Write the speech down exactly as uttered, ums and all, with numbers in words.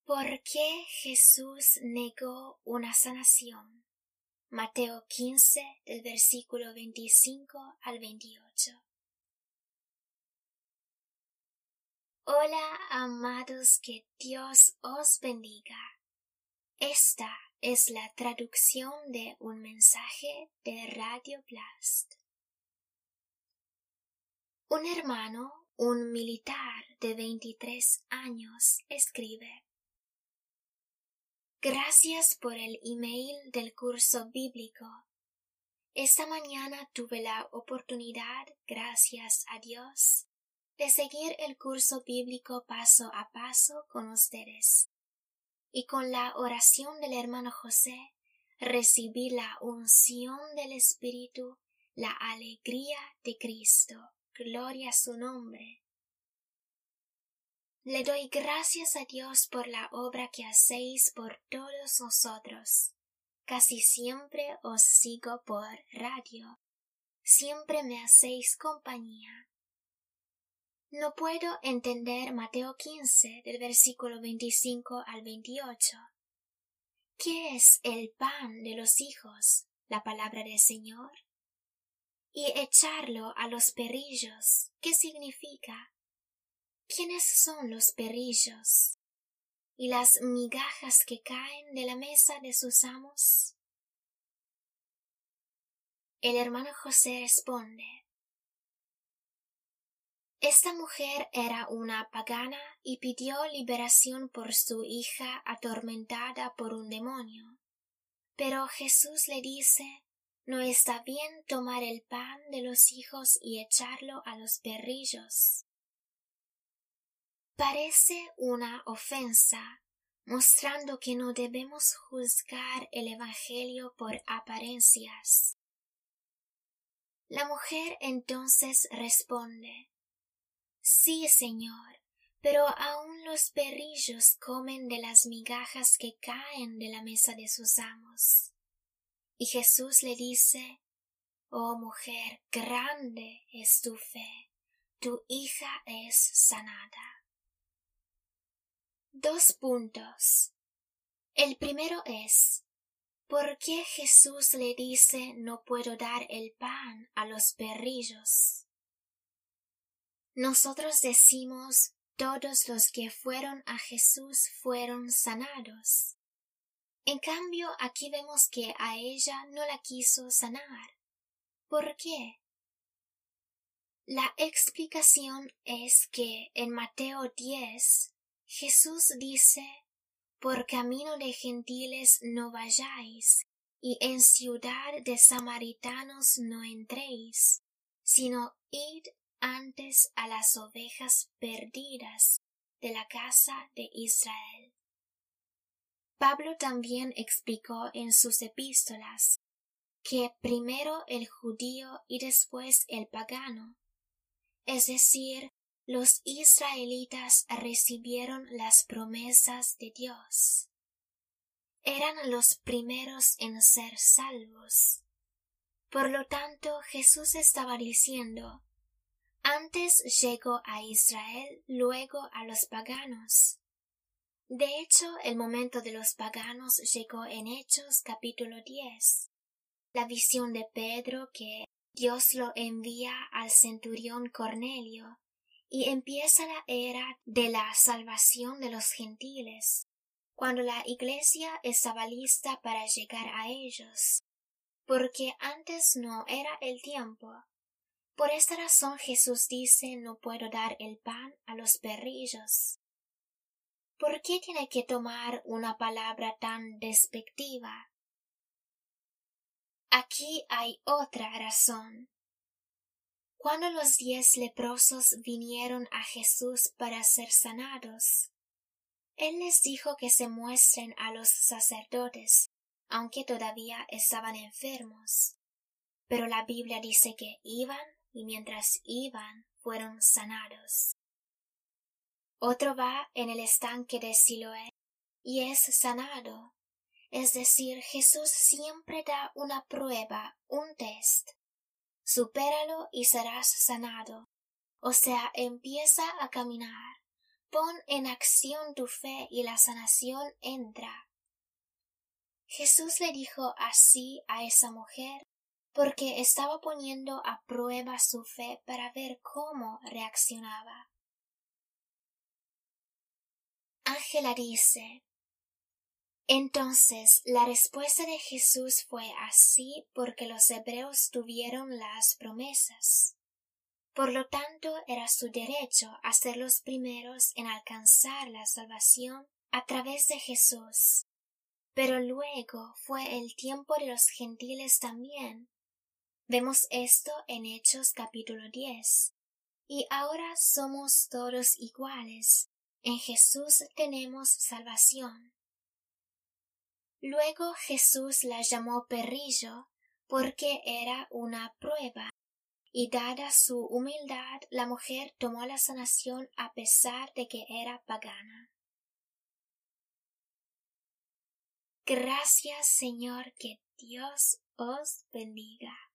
¿Por qué Jesús negó una sanación? Mateo quince, del versículo veinticinco al veintiocho. Hola, amados, que Dios os bendiga. Esta es la traducción de un mensaje de Radio Blast. Un hermano, un militar de veintitrés años, escribe: Gracias por el email del curso bíblico. Esta mañana tuve la oportunidad, gracias a Dios, de seguir el curso bíblico paso a paso con ustedes. Y con la oración del hermano José, recibí la unción del Espíritu, la alegría de Cristo. Gloria a su nombre. Le doy gracias a Dios por la obra que hacéis por todos nosotros. Casi siempre os sigo por radio. Siempre me hacéis compañía. No puedo entender Mateo quince, del versículo veinticinco al veintiocho. ¿Qué es el pan de los hijos, la palabra del Señor? Y echarlo a los perrillos, ¿qué significa? ¿Quiénes son los perrillos? ¿Y las migajas que caen de la mesa de sus amos? El hermano José responde: Esta mujer era una pagana y pidió liberación por su hija atormentada por un demonio. Pero Jesús le dice: No está bien tomar el pan de los hijos y echarlo a los perrillos. Parece una ofensa, mostrando que no debemos juzgar el Evangelio por apariencias. La mujer entonces responde: Sí, Señor, pero aun los perrillos comen de las migajas que caen de la mesa de sus amos. Y Jesús le dice: Oh mujer, grande es tu fe, tu hija es sanada. Dos puntos. El primero es: ¿por qué Jesús le dice no puedo dar el pan a los perrillos? Nosotros decimos todos los que fueron a Jesús fueron sanados. En cambio, aquí vemos que a ella no la quiso sanar. ¿Por qué? La explicación es que en Mateo diez, Jesús dice: Por camino de gentiles no vayáis, y en ciudad de samaritanos no entréis, sino id antes a las ovejas perdidas de la casa de Israel. Pablo también explicó en sus epístolas que primero el judío y después el pagano, es decir, los israelitas recibieron las promesas de Dios. Eran los primeros en ser salvos. Por lo tanto, Jesús estaba diciendo: antes llegó a Israel, luego a los paganos. De hecho, el momento de los paganos llegó en Hechos capítulo diez. La visión de Pedro que Dios lo envía al centurión Cornelio, y empieza la era de la salvación de los gentiles, cuando la iglesia estaba lista para llegar a ellos, porque antes no era el tiempo. Por esta razón Jesús dice: no puedo dar el pan a los perrillos. ¿Por qué tiene que tomar una palabra tan despectiva? Aquí hay otra razón. Cuando los diez leprosos vinieron a Jesús para ser sanados, Él les dijo que se muestren a los sacerdotes, aunque todavía estaban enfermos. Pero la Biblia dice que iban, y mientras iban, fueron sanados. Otro va en el estanque de Siloé, y es sanado. Es decir, Jesús siempre da una prueba, un test. Supéralo y serás sanado. O sea, empieza a caminar. pon en acción tu fe y la sanación entra. Jesús le dijo así a esa mujer porque estaba poniendo a prueba su fe para ver cómo reaccionaba. Ángela dice: entonces la respuesta de Jesús fue así porque los hebreos tuvieron las promesas. Por lo tanto, era su derecho a ser los primeros en alcanzar la salvación a través de Jesús. Pero luego fue el tiempo de los gentiles también. Vemos esto en Hechos capítulo diez. Y ahora somos todos iguales. En Jesús tenemos salvación. Luego Jesús la llamó perrillo porque era una prueba. Y dada su humildad, la mujer tomó la sanación a pesar de que era pagana. Gracias, Señor, que Dios os bendiga.